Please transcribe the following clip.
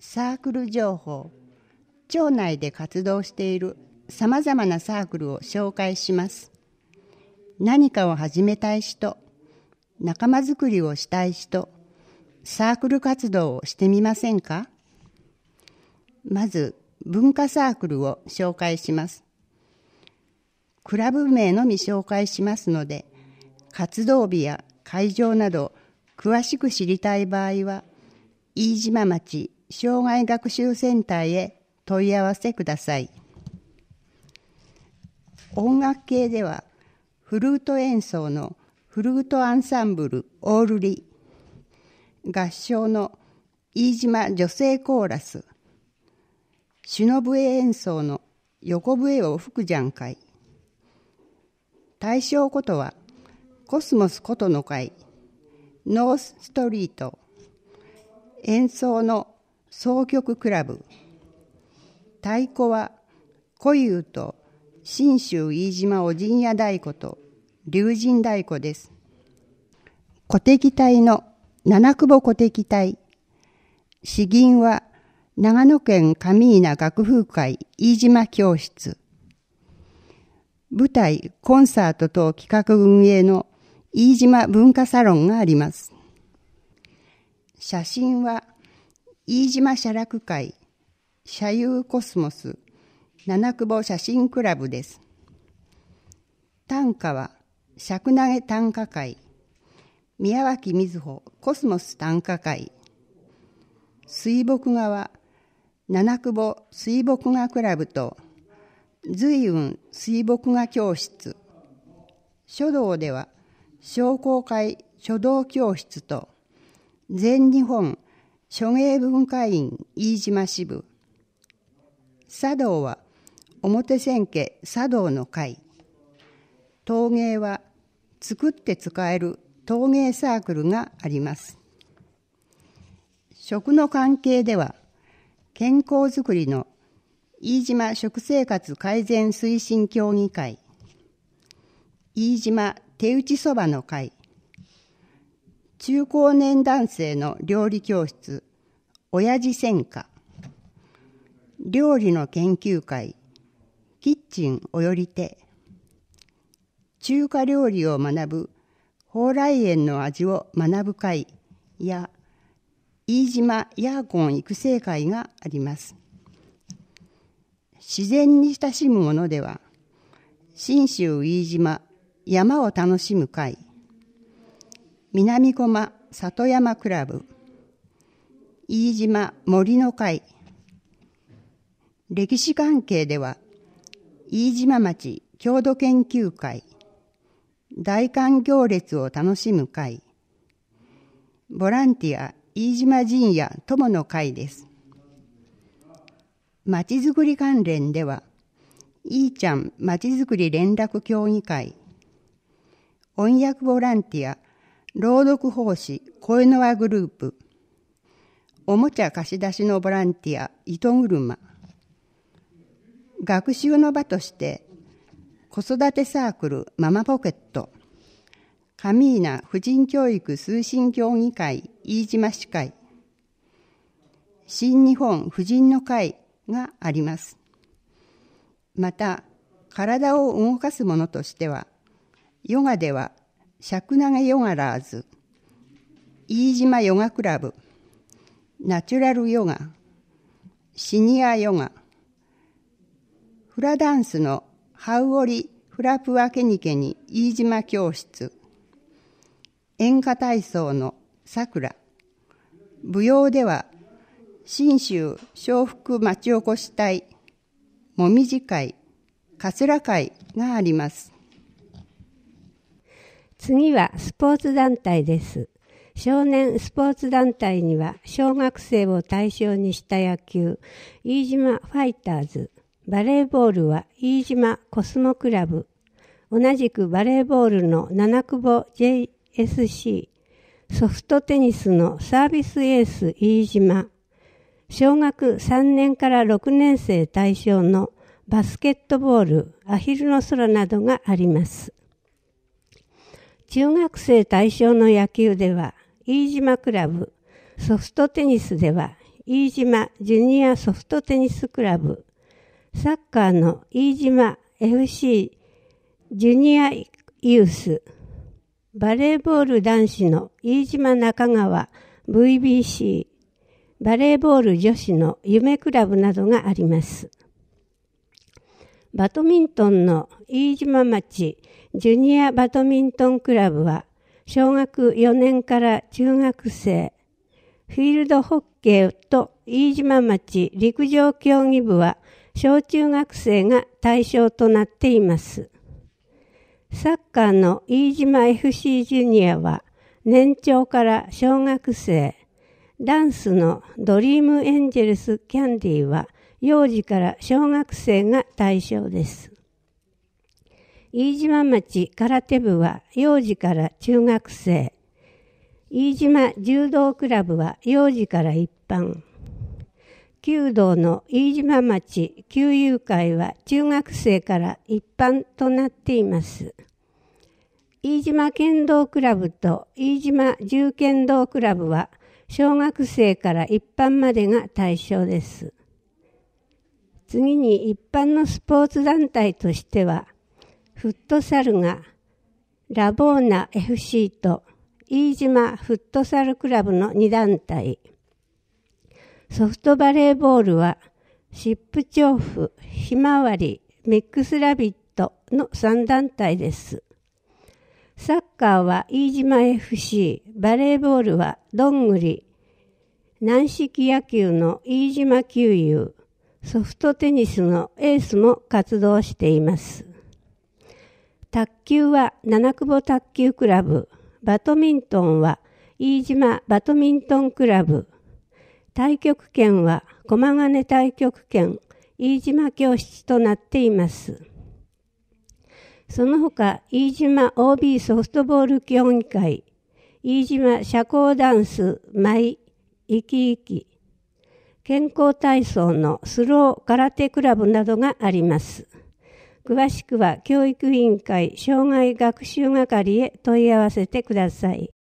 サークル情報。町内で活動しているさまざまなサークルを紹介します。何かを始めたい人、仲間づくりをしたい人、サークル活動をしてみませんか？まず、文化サークルを紹介します。クラブ名のみ紹介しますので、活動日や会場など詳しく知りたい場合は、飯島町障害学習センターへ問い合わせください。音楽系では、フルート演奏のフルートアンサンブルオールリ、合唱の飯島女性コーラス、篠笛演奏の横笛を吹くじゃんかい、大正琴はコスモス琴の会、ノースストリート、演奏の箏曲クラブ、太鼓は古遊と信州飯島お陣屋太鼓と龍神太鼓です。鼓笛隊の七久保鼓笛隊、詩吟は長野県上稲楽譜会飯島教室、舞台、コンサート等企画運営の飯島文化サロンがあります。写真は飯島写楽会写遊コスモス七久保写真クラブです。短歌は尺投げ短歌会宮脇瑞穂コスモス短歌会、水墨画は七久保水墨画クラブと随雲水墨画教室、書道では商工会書道教室と全日本書芸文化院飯島支部、茶道は表千家茶道の会、陶芸は作って使える陶芸サークルがあります。食の関係では健康づくりの飯島食生活改善推進協議会、飯島手打ちそばの会、中高年男性の料理教室親父専科、料理の研究会キッチンおよりて、中華料理を学ぶ蓬莱園の味を学ぶ会や飯島ヤーコン育成会があります。自然に親しむものでは信州飯島山を楽しむ会、南駒里山クラブ、飯島森の会、歴史関係では飯島町郷土研究会大寒行列を楽しむ会、ボランティア飯島陣屋友の会です。まちづくり関連では、いいちゃんまちづくり連絡協議会、音訳ボランティア朗読奉仕声の輪グループ、おもちゃ貸し出しのボランティア糸車、学習の場として子育てサークルママポケット、上稲婦人教育推進協議会飯島市会、新日本婦人の会があります。また、体を動かすものとしては、ヨガでは尺投げヨガラーズ、飯島ヨガクラブ、ナチュラルヨガ、シニアヨガ、フラダンスのハウオリフラプアケニケニ飯島教室、演歌体操のさくら、舞踊では信州笑福町おこし隊、もみじ会、かつら会があります。 次はスポーツ団体です。少年スポーツ団体には小学生を対象にした野球、飯島ファイターズ、バレーボールは飯島コスモクラブ、同じくバレーボールの七久保 JSC、ソフトテニスのサービスエース飯島、小学3年から6年生対象のバスケットボール、アヒルの空などがあります。中学生対象の野球では、飯島クラブ、ソフトテニスでは、 飯島ジュニアソフトテニスクラブ、サッカーの飯島 FC ジュニアユース、バレーボール男子の飯島中川 VBC、バレーボール女子の夢クラブなどがあります。バドミントンの飯島町ジュニアバドミントンクラブは小学4年から中学生、フィールドホッケーと飯島町陸上競技部は小中学生が対象となっています。サッカーの飯島 FC ジュニアは年長から小学生、ダンスのドリームエンジェルスキャンディーは幼児から小学生が対象です。飯島町空手部は幼児から中学生、飯島柔道クラブは幼児から一般、弓道の飯島町弓友会は中学生から一般となっています。飯島剣道クラブと飯島柔剣道クラブは小学生から一般までが対象です。次に一般のスポーツ団体としては、フットサルがラボーナ FC と飯島フットサルクラブの2団体、ソフトバレーボールはシップ調布、ひまわり、ミックスラビットの3団体です。サッカーは飯島 FC、バレーボールはどんぐり、軟式野球の飯島球友、ソフトテニスのエースも活動しています。卓球は七久保卓球クラブ、バドミントンは飯島バドミントンクラブ、太極拳は駒ヶ根太極拳、飯島教室となっています。その他、飯島 OB ソフトボール協議会、飯島社交ダンス舞生き生き、健康体操のスロー空手クラブなどがあります。詳しくは教育委員会障害学習係へ問い合わせてください。